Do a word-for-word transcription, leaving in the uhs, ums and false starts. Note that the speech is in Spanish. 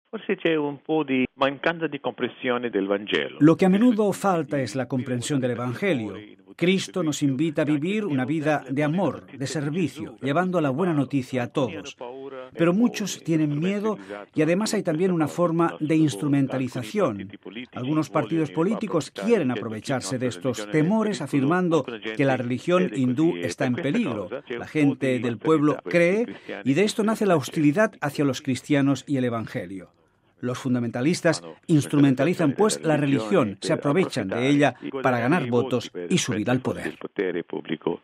Lo que a menudo falta es la comprensión del Evangelio. Cristo nos invita a vivir una vida de amor, de servicio, llevando la buena noticia a todos. Pero muchos tienen miedo y además hay también una forma de instrumentalización. Algunos partidos políticos quieren aprovecharse de estos temores afirmando que la religión hindú está en peligro. La gente del pueblo cree y de esto nace la hostilidad hacia los cristianos y el Evangelio. Los fundamentalistas instrumentalizan pues la religión, se aprovechan de ella para ganar votos y subir al poder.